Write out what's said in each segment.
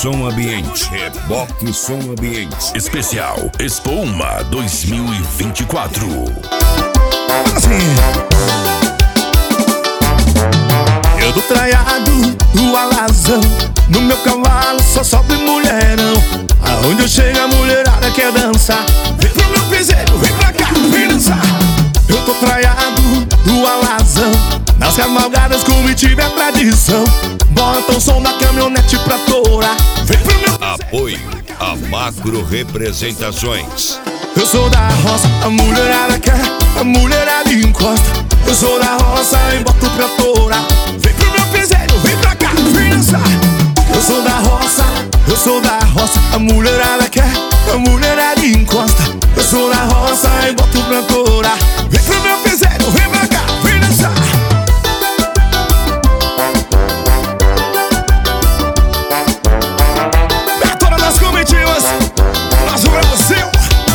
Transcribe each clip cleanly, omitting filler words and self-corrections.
som ambiente. Reboque som ambiente. Especial Expo Uma 2024. Eu do traiado, do alazão, no meu cavalo só sobe mulherão. Aonde eu chego a mulherada quer dançar. Vem pro meu piseiro, vem pra cá, vem dançar. Eu tô traiado, do alazão, nas cavalgadas comitiva é tradição. Bota o som da caminhonete pra torar. Vem pro meu piseiro. Apoio a Macro Representações. Eu sou da roça, a mulherada quer, a mulherada encosta. Eu sou da roça e boto pra torar. Vem pro meu piseiro, vem pra cá, vem dançar. Eu sou da roça, a mulherada quer, a mulherada encosta. Eu sou da roça e boto pra torar. Vem pro meu piseiro, vem pra cá, vem dançar. É todas as comitivas, nós vamos seu.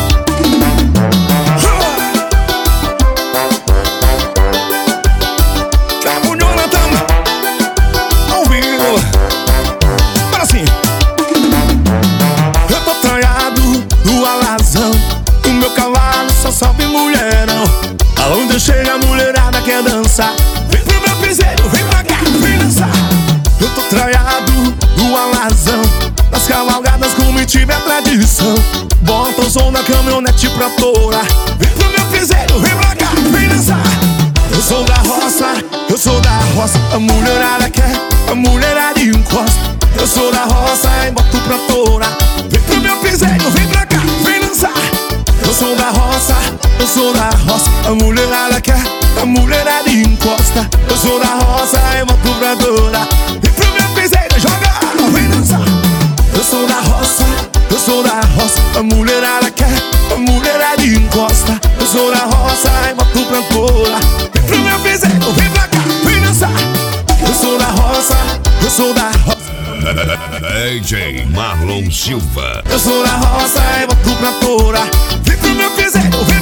Salve mulherão, aonde eu chego a mulherada quer dançar. Vem pro meu piseiro, vem pra cá, vem dançar. Eu tô traiado do alazão, nas cavalgadas comitiva é tradição. Bota o som da caminhonete pra torar. Vem pro meu piseiro, vem pra cá, vem dançar. Eu sou da roça, a mulherada quer, a mulherada encosta. Eu sou da roça e boto pra torar. Vem pro meu piseiro, vem pra cá, vem dançar. Eu sou da roça, a mulherada quer, a mulherada encosta. Eu sou da roça e boto pra torar. Vem pro meu piseiro, joga, vem dançar. Eu sou da roça, a mulherada quer, a mulherada encosta. Eu sou da roça e boto pra torar. Vem pro meu piseiro, vem pra cá, vem dançar. Eu sou da roça. DJ Marlon Silva. Eu sou da roça e boto pra torar. Vem pro meu piseiro, vem